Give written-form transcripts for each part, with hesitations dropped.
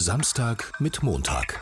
Samstag mit Montag.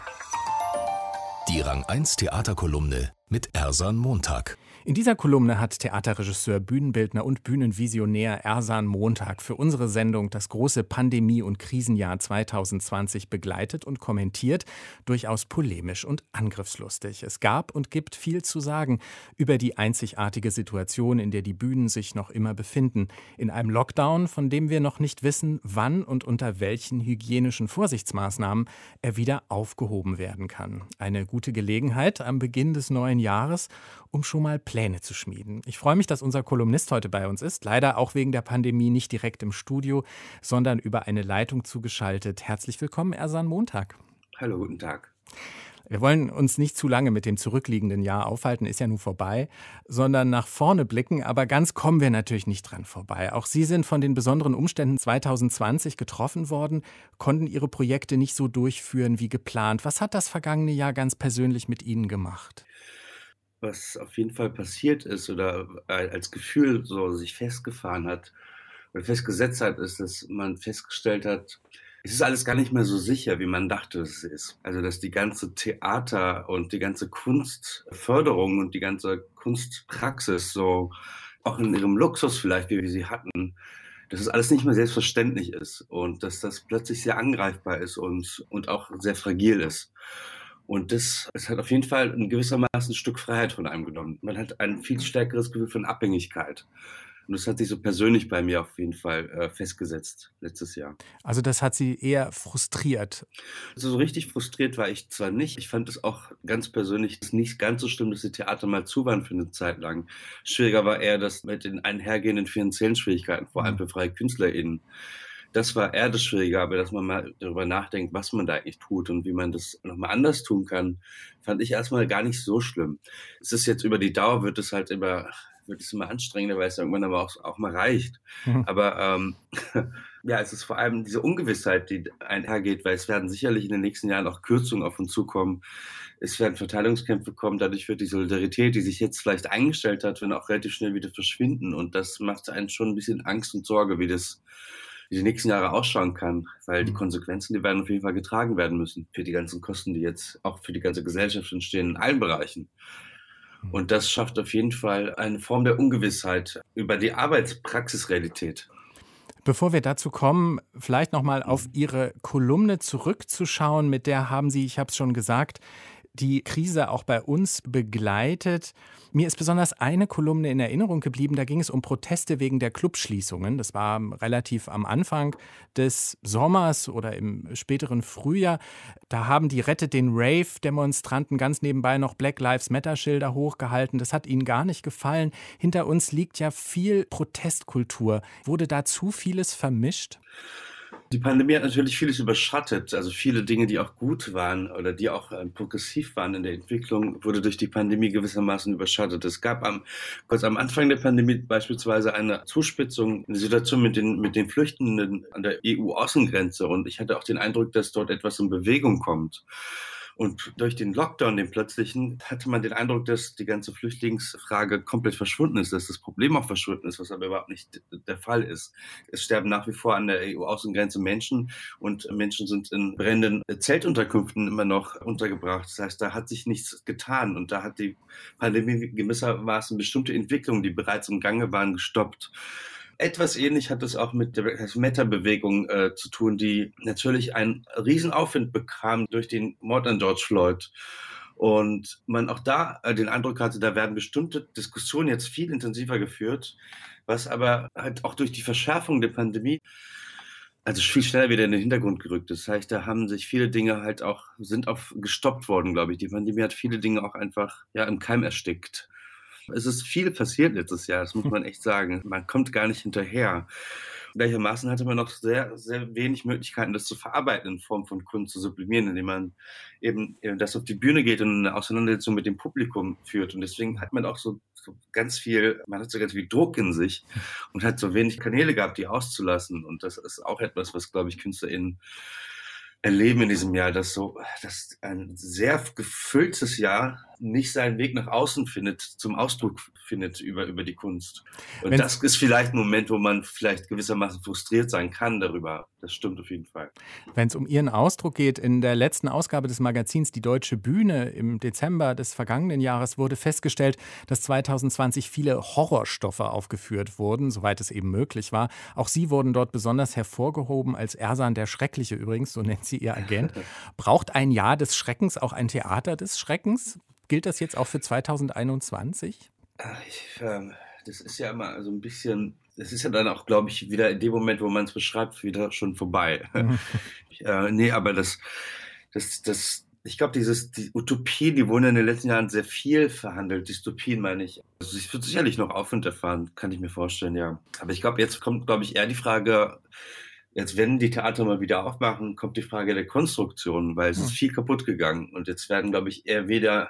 Die Rang 1 Theaterkolumne mit Ersan Montag. In dieser Kolumne hat Theaterregisseur, Bühnenbildner und Bühnenvisionär Ersan Montag für unsere Sendung das große Pandemie- und Krisenjahr 2020 begleitet und kommentiert, durchaus polemisch und angriffslustig. Es gab und gibt viel zu sagen über die einzigartige Situation, in der die Bühnen sich noch immer befinden. In einem Lockdown, von dem wir noch nicht wissen, wann und unter welchen hygienischen Vorsichtsmaßnahmen er wieder aufgehoben werden kann. Eine gute Gelegenheit am Beginn des neuen Jahres, um schon mal Pläne zu schmieden. Ich freue mich, dass unser Kolumnist heute bei uns ist. Leider auch wegen der Pandemie nicht direkt im Studio, sondern über eine Leitung zugeschaltet. Herzlich willkommen, Ersan Montag. Hallo, guten Tag. Wir wollen uns nicht zu lange mit dem zurückliegenden Jahr aufhalten, ist ja nun vorbei, sondern nach vorne blicken. Aber ganz kommen wir natürlich nicht dran vorbei. Auch Sie sind von den besonderen Umständen 2020 getroffen worden, konnten Ihre Projekte nicht so durchführen wie geplant. Was hat das vergangene Jahr ganz persönlich mit Ihnen gemacht? Was auf jeden Fall passiert ist oder als Gefühl so sich festgefahren hat oder festgesetzt hat, ist, dass man festgestellt hat, es ist alles gar nicht mehr so sicher, wie man dachte, es ist. Also, dass die ganze Theater und die ganze Kunstförderung und die ganze Kunstpraxis so auch in ihrem Luxus vielleicht, wie wir sie hatten, dass es alles nicht mehr selbstverständlich ist und dass das plötzlich sehr angreifbar ist und auch sehr fragil ist. Und es hat auf jeden Fall in gewissermaßen ein Stück Freiheit von einem genommen. Man hat ein viel stärkeres Gefühl von Abhängigkeit. Und das hat sich so persönlich bei mir auf jeden Fall festgesetzt letztes Jahr. Also das hat Sie eher frustriert? Also so richtig frustriert war ich zwar nicht. Ich fand es auch ganz persönlich nicht ganz so schlimm, dass die Theater mal zu waren für eine Zeit lang. Schwieriger war eher das mit den einhergehenden finanziellen Schwierigkeiten, vor allem für freie KünstlerInnen. Das war eher das Schwierige, aber dass man mal darüber nachdenkt, was man da eigentlich tut und wie man das nochmal anders tun kann, fand ich erstmal gar nicht so schlimm. Es ist jetzt über die Dauer wird es immer anstrengender, weil es irgendwann aber auch mal reicht. Aber ja, es ist vor allem diese Ungewissheit, die einhergeht, weil es werden sicherlich in den nächsten Jahren auch Kürzungen auf uns zukommen. Es werden Verteilungskämpfe kommen, dadurch wird die Solidarität, die sich jetzt vielleicht eingestellt hat, auch relativ schnell wieder verschwinden. Und das macht einen schon ein bisschen Angst und Sorge, wie die nächsten Jahre ausschauen kann, weil die Konsequenzen, die werden auf jeden Fall getragen werden müssen für die ganzen Kosten, die jetzt auch für die ganze Gesellschaft entstehen, in allen Bereichen. Und das schafft auf jeden Fall eine Form der Ungewissheit über die Arbeitspraxisrealität. Bevor wir dazu kommen, vielleicht nochmal auf Ihre Kolumne zurückzuschauen, mit der haben Sie, ich habe es schon gesagt, die Krise auch bei uns begleitet. Mir ist besonders eine Kolumne in Erinnerung geblieben, da ging es um Proteste wegen der Clubschließungen. Das war relativ am Anfang des Sommers oder im späteren Frühjahr. Da haben die Rettet den Rave-Demonstranten ganz nebenbei noch Black Lives Matter-Schilder hochgehalten. Das hat ihnen gar nicht gefallen. Hinter uns liegt ja viel Protestkultur. Wurde da zu vieles vermischt? Die Pandemie hat natürlich vieles überschattet. Also viele Dinge, die auch gut waren oder die auch progressiv waren in der Entwicklung, wurde durch die Pandemie gewissermaßen überschattet. Es gab kurz am Anfang der Pandemie beispielsweise eine Zuspitzung in der Situation mit den Flüchtenden an der EU-Außengrenze. Und ich hatte auch den Eindruck, dass dort etwas in Bewegung kommt. Und durch den Lockdown, den plötzlichen, hatte man den Eindruck, dass die ganze Flüchtlingsfrage komplett verschwunden ist, dass das Problem auch verschwunden ist, was aber überhaupt nicht der Fall ist. Es sterben nach wie vor an der EU-Außengrenze Menschen und Menschen sind in brennenden Zeltunterkünften immer noch untergebracht. Das heißt, da hat sich nichts getan und da hat die Pandemie gewissermaßen bestimmte Entwicklungen, die bereits im Gange waren, gestoppt. Etwas ähnlich hat es auch mit der Meta-Bewegung zu tun, die natürlich einen Riesenaufwind bekam durch den Mord an George Floyd. Und man auch da den Eindruck hatte, da werden bestimmte Diskussionen jetzt viel intensiver geführt, was aber halt auch durch die Verschärfung der Pandemie viel schneller wieder in den Hintergrund gerückt ist. Das heißt, da haben sich viele Dinge sind gestoppt worden, glaube ich. Die Pandemie hat viele Dinge auch einfach im Keim erstickt. Es ist viel passiert letztes Jahr, das muss man echt sagen. Man kommt gar nicht hinterher. Gleichermaßen hatte man noch sehr, sehr wenig Möglichkeiten, das zu verarbeiten in Form von Kunst zu sublimieren, indem man eben das auf die Bühne geht und eine Auseinandersetzung mit dem Publikum führt. Und deswegen hat man auch so ganz viel Druck in sich und hat so wenig Kanäle gehabt, die auszulassen. Und das ist auch etwas, was, glaube ich, KünstlerInnen erleben in diesem Jahr, dass ein sehr gefülltes Jahr nicht seinen Weg nach außen findet, zum Ausdruck findet über die Kunst. Und Wenn's das ist vielleicht ein Moment, wo man vielleicht gewissermaßen frustriert sein kann darüber. Das stimmt auf jeden Fall. Wenn es um Ihren Ausdruck geht, in der letzten Ausgabe des Magazins Die Deutsche Bühne im Dezember des vergangenen Jahres wurde festgestellt, dass 2020 viele Horrorstoffe aufgeführt wurden, soweit es eben möglich war. Auch Sie wurden dort besonders hervorgehoben als Ersan der Schreckliche übrigens, so nennt sie Ihr Agent. Braucht ein Jahr des Schreckens auch ein Theater des Schreckens? Gilt das jetzt auch für 2021? Das ist ja immer so ein bisschen, das ist ja dann auch, glaube ich, wieder in dem Moment, wo man es beschreibt, wieder schon vorbei. Nee, aber ich glaube, die Utopien, die wurden in den letzten Jahren sehr viel verhandelt. Dystopien meine ich. Also es wird sicherlich noch Aufwind erfahren, kann ich mir vorstellen, ja. Aber ich glaube, jetzt kommt, glaube ich, eher die Frage, jetzt, wenn die Theater mal wieder aufmachen, kommt die Frage der Konstruktion, weil es ist viel kaputt gegangen. Und jetzt werden, glaube ich, eher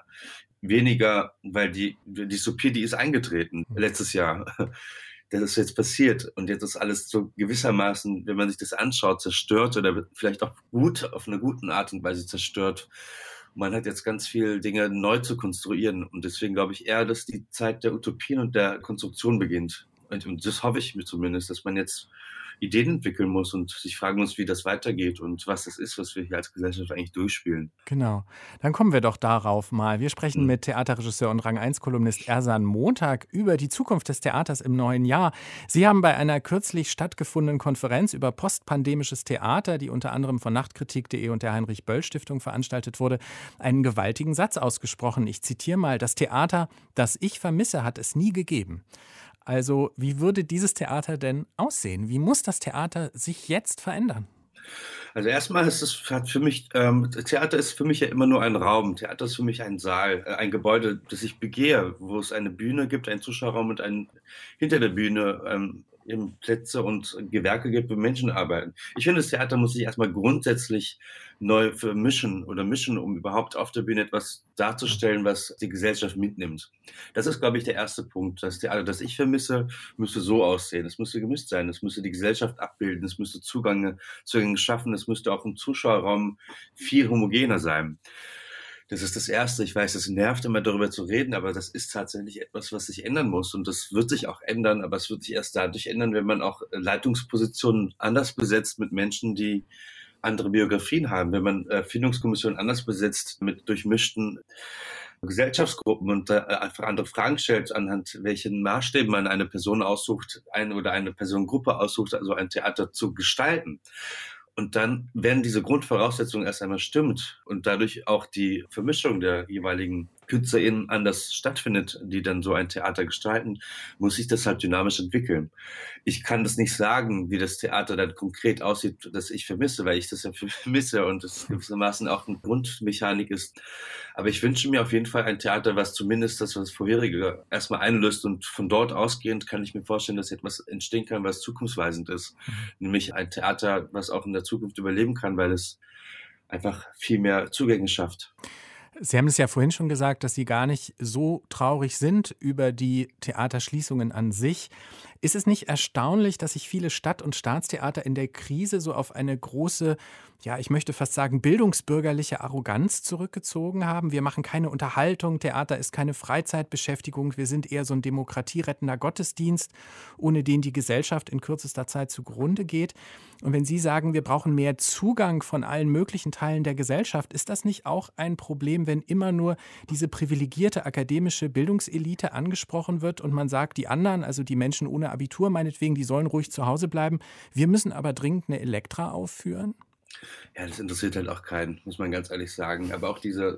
weniger, weil die Dystopie, die ist eingetreten letztes Jahr. Das ist jetzt passiert. Und jetzt ist alles so gewissermaßen, wenn man sich das anschaut, zerstört oder vielleicht auch gut, auf eine gute Art und Weise zerstört. Man hat jetzt ganz viele Dinge neu zu konstruieren. Und deswegen glaube ich eher, dass die Zeit der Utopien und der Konstruktion beginnt. Und das hoffe ich mir zumindest, dass man jetzt Ideen entwickeln muss und sich fragen muss, wie das weitergeht und was das ist, was wir hier als Gesellschaft eigentlich durchspielen. Genau. Dann kommen wir doch darauf mal. Wir sprechen mit Theaterregisseur und Rang-1-Kolumnist Ersan Montag über die Zukunft des Theaters im neuen Jahr. Sie haben bei einer kürzlich stattgefundenen Konferenz über postpandemisches Theater, die unter anderem von Nachtkritik.de und der Heinrich-Böll-Stiftung veranstaltet wurde, einen gewaltigen Satz ausgesprochen. Ich zitiere mal: Das Theater, das ich vermisse, hat es nie gegeben. Also, wie würde dieses Theater denn aussehen? Wie muss das Theater sich jetzt verändern? Also erstmal hat für mich, Theater ist für mich ja immer nur ein Raum. Theater ist für mich ein Saal, ein Gebäude, das ich begehe, wo es eine Bühne gibt, einen Zuschauerraum und hinter der Bühne eben Plätze und Gewerke gibt, wo Menschen arbeiten. Ich finde, das Theater muss sich erstmal grundsätzlich neu mischen, um überhaupt auf der Bühne etwas darzustellen, was die Gesellschaft mitnimmt. Das ist, glaube ich, der erste Punkt. Das Theater, das ich vermisse, müsste so aussehen. Es müsste gemischt sein. Es müsste die Gesellschaft abbilden. Es müsste Zugänge schaffen. Es müsste auch im Zuschauerraum viel homogener sein. Das ist das Erste. Ich weiß, es nervt immer darüber zu reden, aber das ist tatsächlich etwas, was sich ändern muss. Und das wird sich auch ändern, aber es wird sich erst dadurch ändern, wenn man auch Leitungspositionen anders besetzt mit Menschen, die andere Biografien haben. Wenn man Findungskommissionen anders besetzt mit durchmischten Gesellschaftsgruppen und einfach andere Fragen stellt, anhand welchen Maßstäben man eine Person aussucht, eine Personengruppe aussucht, also ein Theater zu gestalten. Und dann, wenn diese Grundvoraussetzung erst einmal stimmt und dadurch auch die Vermischung der jeweiligen KünstlerInnen anders stattfindet, die dann so ein Theater gestalten, muss sich das halt dynamisch entwickeln. Ich kann das nicht sagen, wie das Theater dann konkret aussieht, das ich vermisse, weil ich das ja vermisse und das gewissermaßen auch eine Grundmechanik ist. Aber ich wünsche mir auf jeden Fall ein Theater, was zumindest das Vorherige erstmal einlöst, und von dort ausgehend kann ich mir vorstellen, dass etwas entstehen kann, was zukunftsweisend ist. Nämlich ein Theater, was auch in der Zukunft überleben kann, weil es einfach viel mehr Zugänge schafft. Sie haben es ja vorhin schon gesagt, dass Sie gar nicht so traurig sind über die Theaterschließungen an sich. Ist es nicht erstaunlich, dass sich viele Stadt- und Staatstheater in der Krise so auf eine große, ja, ich möchte fast sagen, bildungsbürgerliche Arroganz zurückgezogen haben? Wir machen keine Unterhaltung, Theater ist keine Freizeitbeschäftigung, wir sind eher so ein demokratierettender Gottesdienst, ohne den die Gesellschaft in kürzester Zeit zugrunde geht. Und wenn Sie sagen, wir brauchen mehr Zugang von allen möglichen Teilen der Gesellschaft, ist das nicht auch ein Problem, wenn immer nur diese privilegierte akademische Bildungselite angesprochen wird und man sagt, die anderen, also die Menschen ohne Abitur meinetwegen, die sollen ruhig zu Hause bleiben, wir müssen aber dringend eine Elektra aufführen? Ja, das interessiert halt auch keinen, muss man ganz ehrlich sagen. Aber auch diese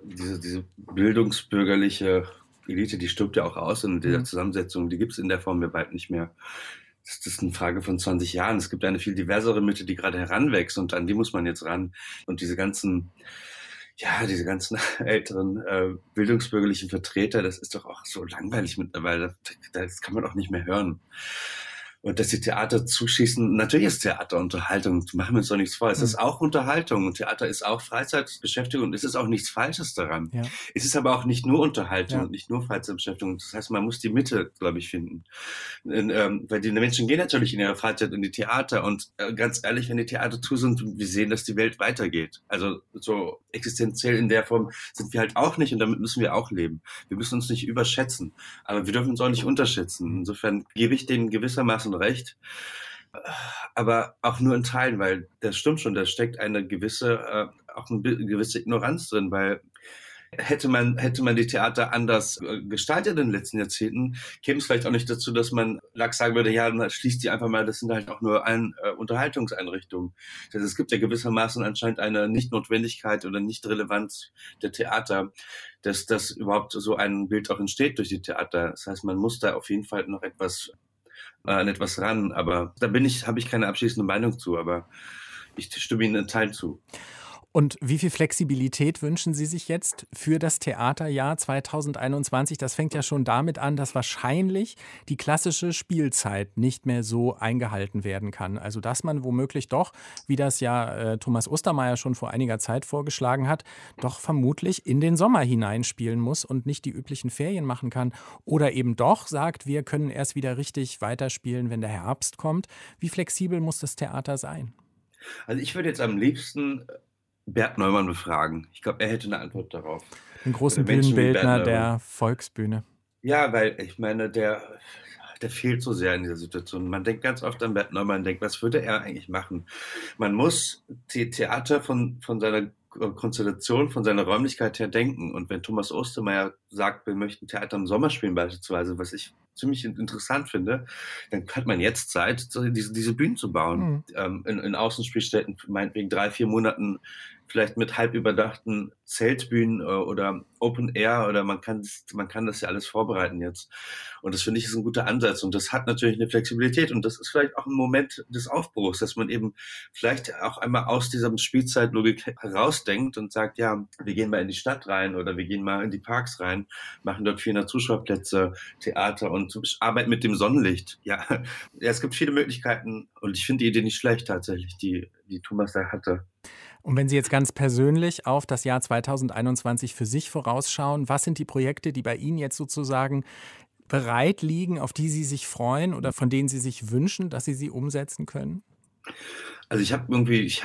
bildungsbürgerliche Elite, die stirbt ja auch aus in dieser Zusammensetzung. Die gibt es in der Form ja bald nicht mehr. Das ist eine Frage von 20 Jahren. Es gibt eine viel diversere Mitte, die gerade heranwächst, und an die muss man jetzt ran. Und diese ganzen älteren bildungsbürgerlichen Vertreter, das ist doch auch so langweilig mittlerweile. Das kann man auch nicht mehr hören. Und dass die Theater zuschießen, natürlich ist Theater Unterhaltung, machen wir uns doch nichts vor. Es ist auch Unterhaltung und Theater ist auch Freizeitbeschäftigung und es ist auch nichts Falsches daran. Ja. Es ist aber auch nicht nur Unterhaltung und nicht nur Freizeitbeschäftigung. Das heißt, man muss die Mitte, glaube ich, finden. Weil die Menschen gehen natürlich in ihrer Freizeit in die Theater und ganz ehrlich, wenn die Theater zu sind, wir sehen, dass die Welt weitergeht. Also so existenziell in der Form sind wir halt auch nicht und damit müssen wir auch leben. Wir müssen uns nicht überschätzen, aber wir dürfen uns auch nicht unterschätzen. Insofern gebe ich denen gewissermaßen recht, aber auch nur in Teilen, weil das stimmt schon, da steckt eine gewisse Ignoranz drin, weil hätte man die Theater anders gestaltet in den letzten Jahrzehnten, käme es vielleicht auch nicht dazu, dass man sagen würde, ja, dann schließt die einfach mal, das sind halt auch nur Unterhaltungseinrichtungen. Das heißt, es gibt ja gewissermaßen anscheinend eine Nicht-Notwendigkeit oder Nicht-Relevanz der Theater, dass das überhaupt so ein Bild auch entsteht durch die Theater. Das heißt, man muss da auf jeden Fall noch an etwas ran, aber da habe ich keine abschließende Meinung zu, aber ich stimme Ihnen in Teilen zu. Und wie viel Flexibilität wünschen Sie sich jetzt für das Theaterjahr 2021? Das fängt ja schon damit an, dass wahrscheinlich die klassische Spielzeit nicht mehr so eingehalten werden kann. Also dass man womöglich doch, wie das ja Thomas Ostermeier schon vor einiger Zeit vorgeschlagen hat, doch vermutlich in den Sommer hineinspielen muss und nicht die üblichen Ferien machen kann. Oder eben doch sagt, wir können erst wieder richtig weiterspielen, wenn der Herbst kommt. Wie flexibel muss das Theater sein? Also ich würde jetzt am liebsten Bert Neumann befragen. Ich glaube, er hätte eine Antwort darauf. Den großen Bühnenbildner der Volksbühne. Ja, weil ich meine, der fehlt so sehr in dieser Situation. Man denkt ganz oft an Bert Neumann, denkt, was würde er eigentlich machen? Man muss die Theater von seiner Konstellation, von seiner Räumlichkeit her denken. Und wenn Thomas Ostermeier sagt, wir möchten Theater im Sommer spielen beispielsweise, was ich ziemlich interessant finde, dann hat man jetzt Zeit, diese Bühnen zu bauen. In Außenspielstätten, meinetwegen 3-4 Monaten, vielleicht mit halb überdachten Zeltbühnen oder Open Air oder man kann das ja alles vorbereiten jetzt. Und das finde ich ist ein guter Ansatz und das hat natürlich eine Flexibilität und das ist vielleicht auch ein Moment des Aufbruchs, dass man eben vielleicht auch einmal aus dieser Spielzeitlogik herausdenkt und sagt, ja, wir gehen mal in die Stadt rein oder wir gehen mal in die Parks rein, machen dort 400 Zuschauerplätze, Theater und arbeiten mit dem Sonnenlicht. Ja, es gibt viele Möglichkeiten und ich finde die Idee nicht schlecht tatsächlich, die Thomas da hatte. Und wenn Sie jetzt ganz persönlich auf das Jahr 2021 für sich vorausschauen, was sind die Projekte, die bei Ihnen jetzt sozusagen bereit liegen, auf die Sie sich freuen oder von denen Sie sich wünschen, dass Sie sie umsetzen können? Also ich habe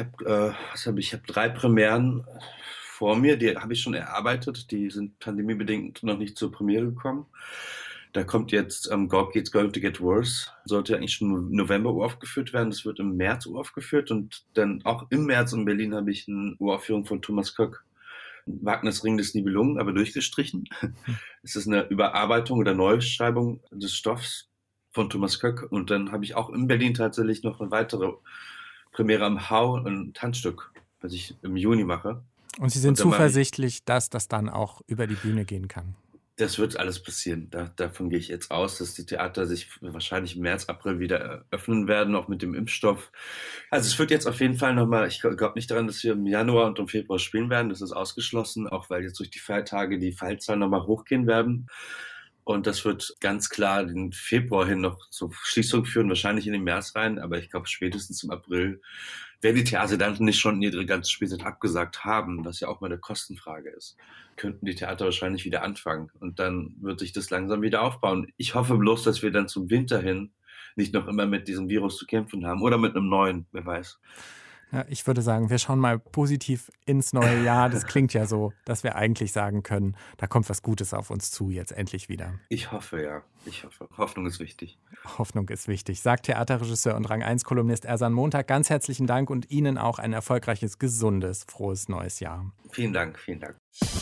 3 Premieren vor mir, die habe ich schon erarbeitet, die sind pandemiebedingt noch nicht zur Premiere gekommen. Da kommt jetzt It's Going to Get Worse. Sollte eigentlich schon im November uraufgeführt werden. Das wird im März uraufgeführt. Und dann auch im März in Berlin habe ich eine Uraufführung von Thomas Köck. Wagners Ring des Nibelungen, aber durchgestrichen. Es ist eine Überarbeitung oder Neuschreibung des Stoffs von Thomas Köck. Und dann habe ich auch in Berlin tatsächlich noch eine weitere Premiere am Hau, ein Tanzstück, was ich im Juni mache. Und Sie sind zuversichtlich, dass das dann auch über die Bühne gehen kann? Das wird alles passieren. Davon gehe ich jetzt aus, dass die Theater sich wahrscheinlich im März, April wieder öffnen werden, auch mit dem Impfstoff. Also es wird jetzt auf jeden Fall nochmal, ich glaube nicht daran, dass wir im Januar und im Februar spielen werden. Das ist ausgeschlossen, auch weil jetzt durch die Feiertage die Fallzahlen nochmal hochgehen werden. Und das wird ganz klar den Februar hin noch zur Schließung führen, wahrscheinlich in den März rein. Aber ich glaube, spätestens im April werden die Theater dann nicht schon ihre ganze Spielzeit abgesagt haben, was ja auch mal eine Kostenfrage ist, könnten die Theater wahrscheinlich wieder anfangen. Und dann wird sich das langsam wieder aufbauen. Ich hoffe bloß, dass wir dann zum Winter hin nicht noch immer mit diesem Virus zu kämpfen haben oder mit einem neuen, wer weiß. Ja, ich würde sagen, wir schauen mal positiv ins neue Jahr. Das klingt ja so, dass wir eigentlich sagen können, da kommt was Gutes auf uns zu, jetzt endlich wieder. Ich hoffe, ja. Ich hoffe. Hoffnung ist wichtig. Hoffnung ist wichtig, sagt Theaterregisseur und Rang-1-Kolumnist Ersan Montag. Ganz herzlichen Dank und Ihnen auch ein erfolgreiches, gesundes, frohes neues Jahr. Vielen Dank, vielen Dank.